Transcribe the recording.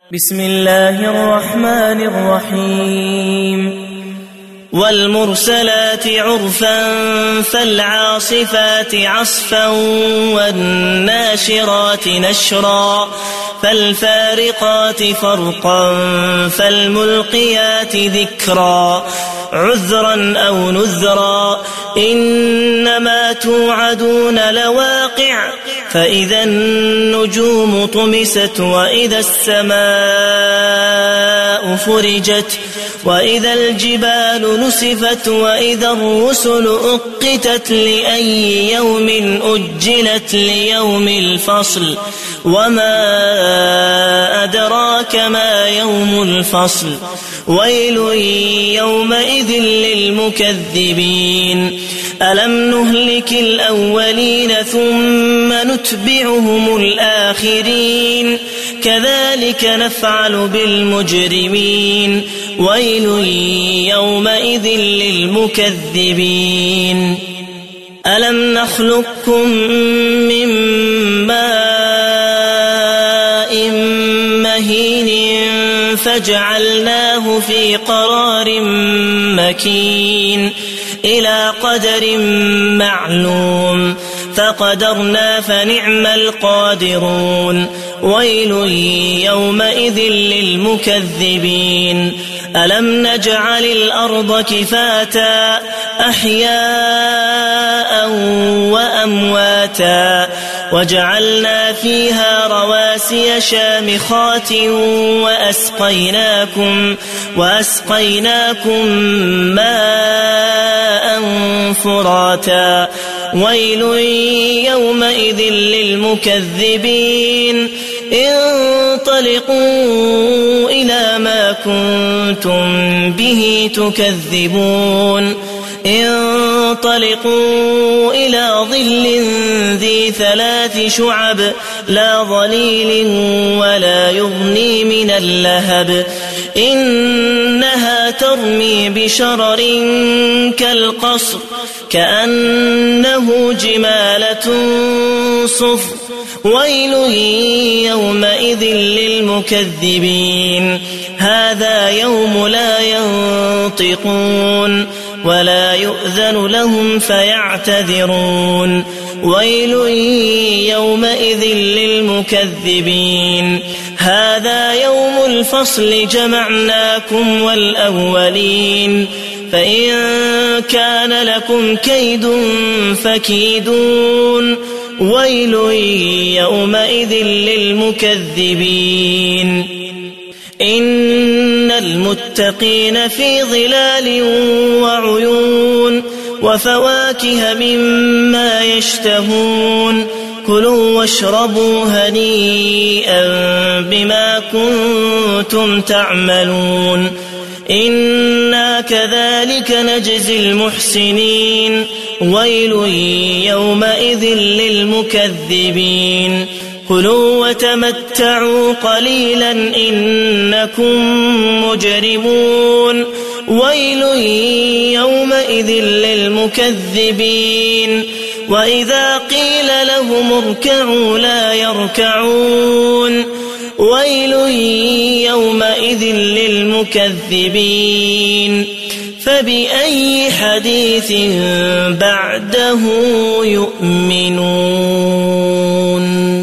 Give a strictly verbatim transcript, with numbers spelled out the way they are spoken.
بسم الله الرحمن الرحيم والمرسلات عرفا فالعاصفات عصفا والناشرات نشرا فالفارقات فرقا فالملقيات ذكرا عذرا أو نذرا إنما توعدون لواقع فإذا النجوم طمست وإذا السماء فرجت وإذا الجبال نسفت وإذا الرسل أقتت لأي يوم أجلت ليوم الفصل وما أدراك ما يوم الفصل ويل يومئذ للمكذبين ألم نهلك الأولين ثم نتبعهم الآخرين كذلك نفعل بالمجرمين ويل يومئذ للمكذبين ألم نخلقكم من ماء مهين فجعلناه في قرار مكين إلى قدر معلوم فقدرنا فنعم القادرون ويل يومئذ للمكذبين ألم نجعل الأرض كفاتا أحياء وأمواتا وجعلنا فيها رواسي شامخات وأسقيناكم, وأسقيناكم ماء فراتا ويل يومئذ للمكذبين انطلقوا إلى ما كنتم به تكذبون انطلقوا إلى ظل ذي ثلاث شعب لا ظليل ولا يغني من اللهب إنها ترمي بشرر كالقصر كأنه جمالة صفر ويل يومئذ للمكذبين هذا يوم لا ينطقون ولا يؤذن لهم فيعتذرون ويل يومئذ للمكذبين هذا يوم الفصل جمعناكم والأولين فإن كان لكم كيد فكيدون ويل يومئذ للمكذبين إن المتقين في ظلال وعيون وفواكه مما يشتهون كلوا واشربوا هنيئا بما كنتم تعملون إنا كذلك نجزي المحسنين ويل يومئذ للمكذبين كلوا وتمتعوا قليلا إنكم مجرمون ويل يومئذ للمكذبين وإذا قيل لهم اركعوا لا يركعون ويل يومئذ للمكذبين فبأي حديث بعده يؤمنون.